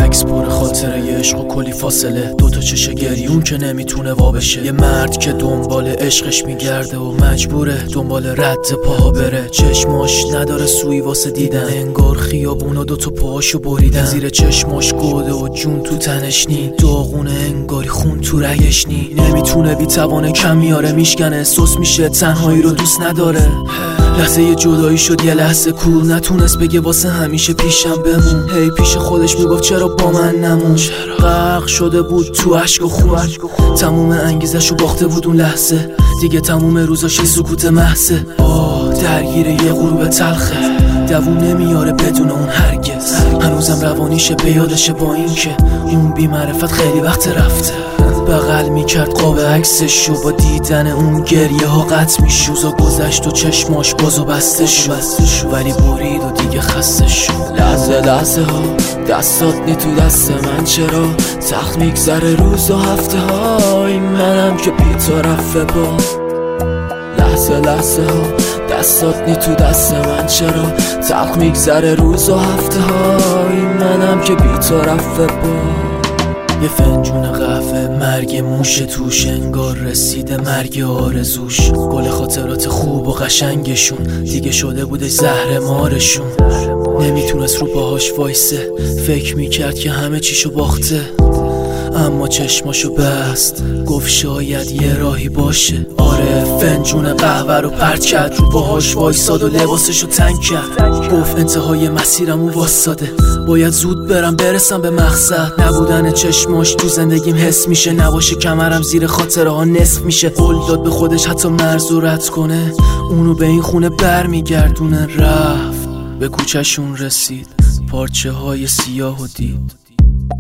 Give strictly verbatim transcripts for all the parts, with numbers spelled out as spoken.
عکس پر خاطره ی عشق و کلی فاصله، دوتا چشه گریون که نمیتونه وا بشه. یه مرد که دنبال عشقش میگرده و مجبوره دنبال رد پاها بره. چشماش نداره سوی واسه دیدن، انگار خیابونا دوتا پاهاشو بریدن. زیر چشماش گوده و جون تو تنش نی، داغونه انگاری خون تو رگش نی. نمیتونه بیتوانه کم میاره میشکنه، سوس میشه تنهایی رو دوست نداره. لحظه یه جدایی شد یه لحظه کور، نتونست بگه واسه همیشه پیشم بمون. هی پیش خودش میگفت چرا با من نمون. غرق شده بود تو عشق و خون، تموم انگیزشو باخته بود اون لحظه. دیگه تموم روزاش سکوت محضه. آه درگیر یه غروب تلخه، دووم نمیاره بدون اون هرگز. هنوزم روانیشه به یادشه با این که اون بی معرفت خیلی وقت رفته. بغل میکرد قاب عکسش و با دیدن اون گریه ها قطع میشد. روزا گذشت و چشماش بازو بسته شد، ولی برید و دیگه خسته شد. لحظه لحظه ها دستات نی تو دست من، چرا سخت میگذره روز و هفته های منم که بی‌طرفه با. لحظه لحظه ها دستات نی تو دست من، چرا سخت میگذره روز و هفته های منم که بی‌طرفه با. یه فنجون قهوه مرگ موشه توش، انگار رسیده مرگ آرزوش. گل خاطرات خوب و قشنگشون دیگه شده بوده زهر مارشون. نمیتونست رو باهاش وایسه، فکر میکرد که همه چیشو باخته. اما چشماشو بست، گفت شاید یه راهی باشه. آره فنجون قهوه رو پرت کرد، رو باهاش وایساد و لباسشو تنگ کرد. گفت انتهای مسیرمو واساده، باید زود برم برسم به مقصد. نبودن چشماش تو زندگیم حس میشه، نباشه کمرم زیر خاطره ها نصف میشه. قول داد به خودش حتی مرز رو رد کنه، اونو به این خونه بر میگردونه. رفت به کوچه‌شون رسید، پارچه های سیاه و دید.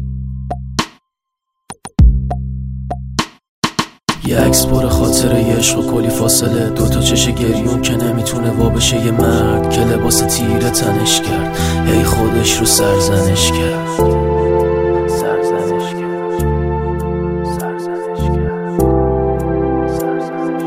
یه عکس پر خاطره ی عشق و کلی فاصله، دوتا چشه گریون که نمیتونه وا بشه. یه مرد که لباس تیره تنش کرد، هی خودش رو سرزنش کرد. سرزنش کرد سرزنش کرد سرزنش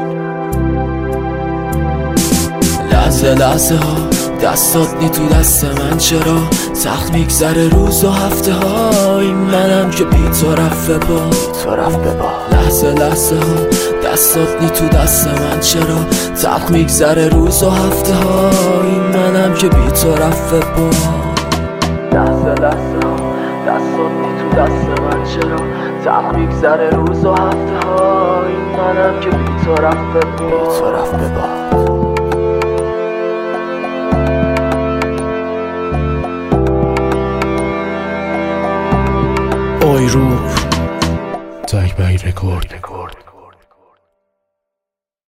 کرد. لحظه لحظه ها دستات نی تو دست من، چرا سخت میگذره روز و هفته های منم که بی‌طرفه با. طرف ببا. لحظه لحظه ها دستات نی تو دست من، چرا سخت میگذره روز و هفته های منم که بی‌طرفه با. لحظه لحظه ها دستات نی تو دست من، چرا سخت میگذره روز و هفته های منم که بی‌طرفه با. طرف ببا. Oj, Roop. Take Bay Record.